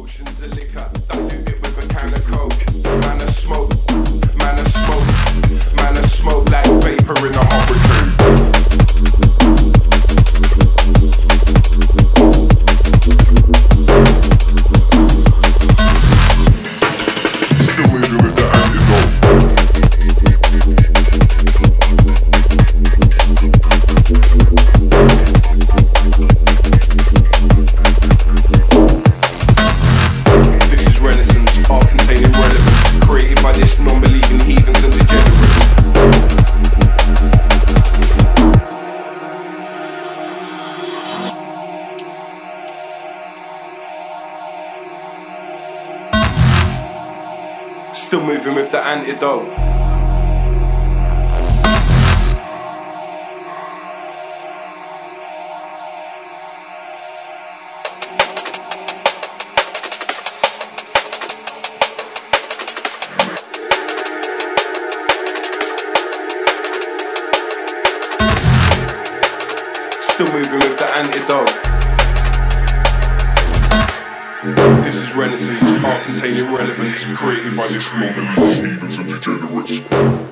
Oceans of liquor, dilute it with a can of coke. Man of smoke, man of smoke, man of smoke like vapor in a hurricane. Still moving with the antidote. Still moving with the antidote. Still moving with the antidote. This is Renaissance, art containing relevance, created by this moment, heathens and degenerates.